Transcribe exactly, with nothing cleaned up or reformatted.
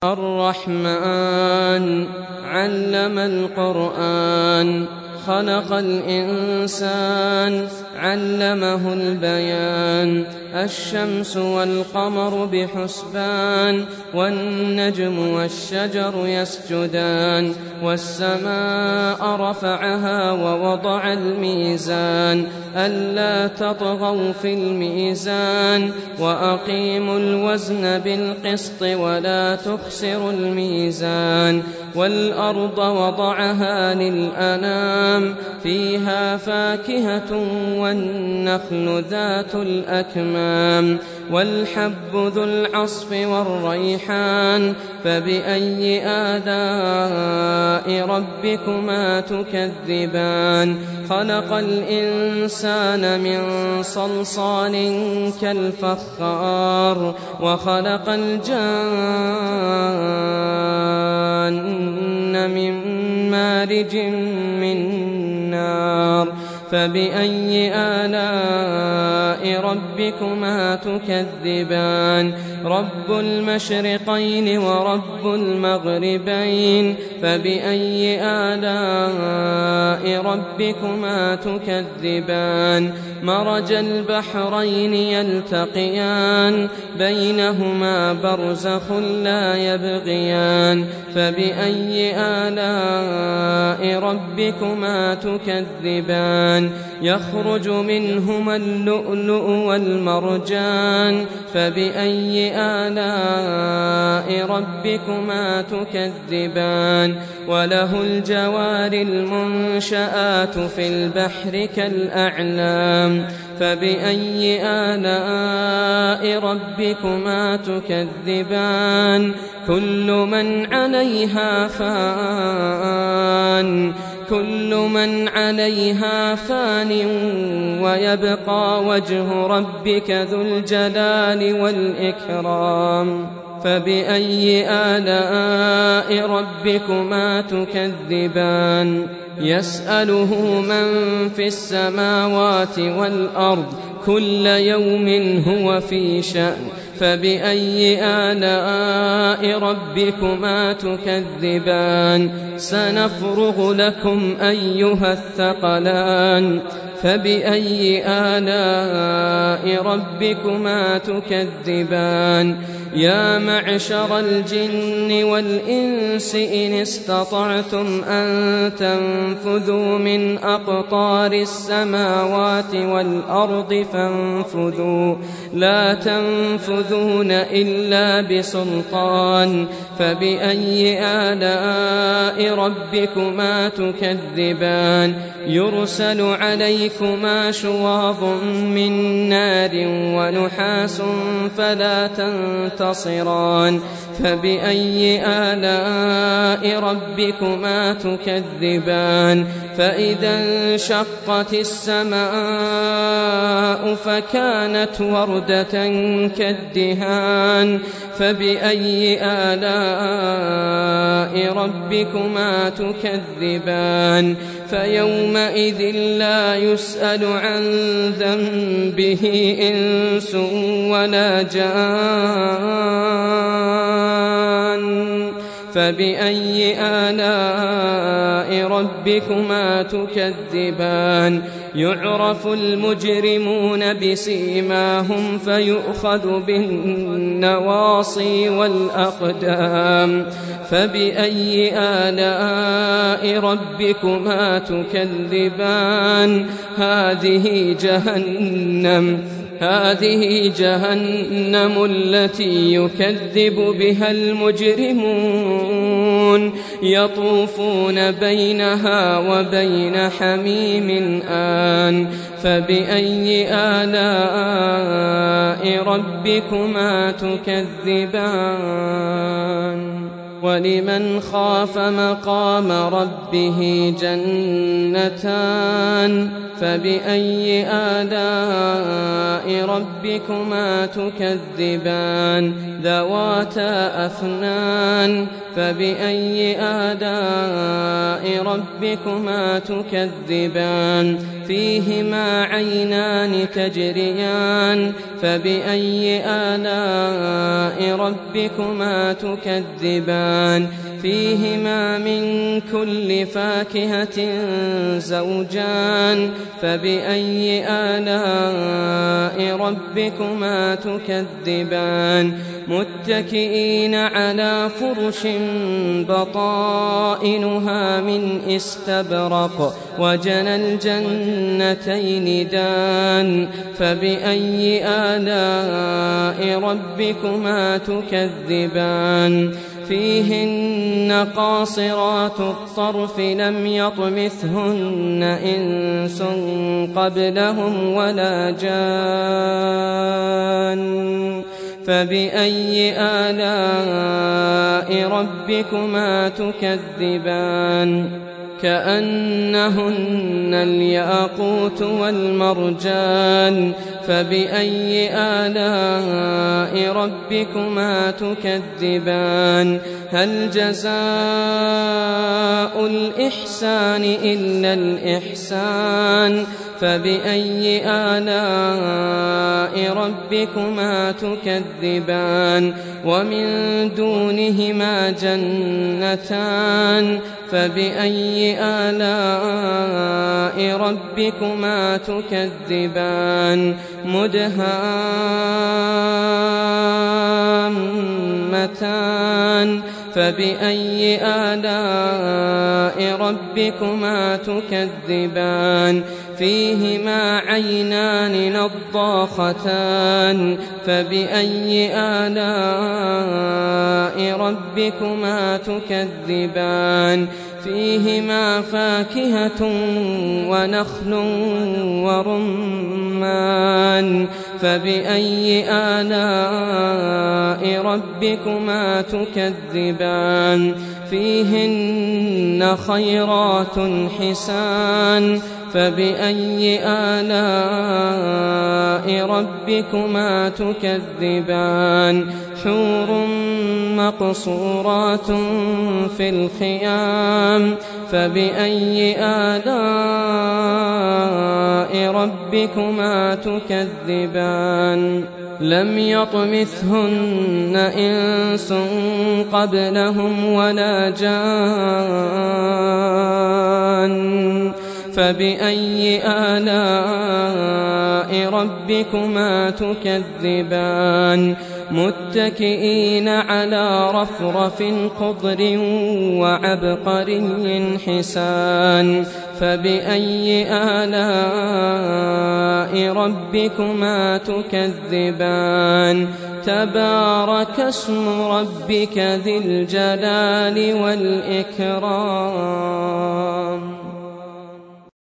الرحمن علم القرآن خلق الإنسان علمه البيان الشمس والقمر بحسبان والنجم والشجر يسجدان والسماء رفعها ووضع الميزان ألا تطغوا في الميزان وأقيموا الوزن بالقسط ولا تخسروا الميزان والأرض وضعها للأنام فيها فاكهة والنخل ذات الأكمام والحب ذو العصف والريحان فبأي آلاء ربكما تكذبان خلق الإنسان من صلصال كالفخار وخلق الجان من مارج من نار فبأي آلاء ربكما تكذبان رب المشرقين ورب المغربين فبأي آلاء ربكما تكذبان مرج البحرين يلتقيان بينهما برزخ لا يبغيان فبأي آلاء ربكما تكذبان يخرج منهما اللؤلؤ والمرجان فبأي آلاء ربكما تكذبان وله الجوار المنشآت في البحر كالأعلام فبأي آلاء ربكما تكذبان كل من عليها فان كل من عليها فان ويبقى وجه ربك ذو الجلال والإكرام فبأي آلاء ربكما تكذبان يسأله من في السماوات والأرض كل يوم هو في شأن فبأي آلاء ربكما تكذبان سنفرغ لكم أيها الثقلان فبأي آلاء ربكما تكذبان يا معشر الجن والإنس إن استطعتم أن تنفذوا من أقطار السماوات والأرض فانفذوا لا تنفذون إلا بسلطان فبأي آلاء ربكما تكذبان يرسل عليكما شواظ من نار ونحاس فلا تنتصران فبأي آلاء ربكما تكذبان فإذا انشقت السماء فكانت وردة كالدهان فبأي آلاء ربكما تكذبان فيومئذ لا يسأل عن ذنبه إنس ولا جان فبأي آلاء ربكما تكذبان يعرف المجرمون بسيماهم فيؤخذ بالنواصي والأقدام فبأي آلاء ربكما تكذبان هذه جهنم هذه جهنم التي يكذب بها المجرمون يطوفون بينها وبين حميم آن فبأي آلاء ربكما تكذبان ولمن خاف مقام ربه جنتان فبأي آلاء ربكما تكذبان ذواتا أفنان فبأي آلاء ربكما تكذبان فيهما عينان تجريان فبأي آلاء ربكما تكذبان فيهما من كل فاكهة زوجان فبأي آلاء ربكما تكذبان متكئين على فرش بطائنها من استبرق وجنى الجنتين دان فبأي آلاء ربكما تكذبان فيهن قاصرات الطرف لم يطمثهن إنس قبلهم ولا جان فبأي آلاء ربكما تكذبان كأنهن الياقوت والمرجان فبأي آلاء ربكما تكذبان هل جزاء الإحسان إلا الإحسان فبأي آلاء ربكما تكذبان ومن دونهما جنتان فبأي آلاء ربكما تكذبان مدهامتان فبأي آلاء ربكما تكذبان فيهما عينان نضاختان فبأي آلاء ربكما تكذبان فيهما فاكهة ونخل ورمان فبأي آلاء ربكما تكذبان فيهن خيرات حسان فبأي آلاء ربكما تكذبان حور مقصورات في الخيام فبأي آلاء ربكما تكذبان لم يطمثهن إنس قبلهم ولا جان فبأي آلاء ربكما تكذبان متكئين على رفرف خضر وعبقري حسان فبأي آلاء ربكما تكذبان تبارك اسم ربك ذي الجلال والإكرام.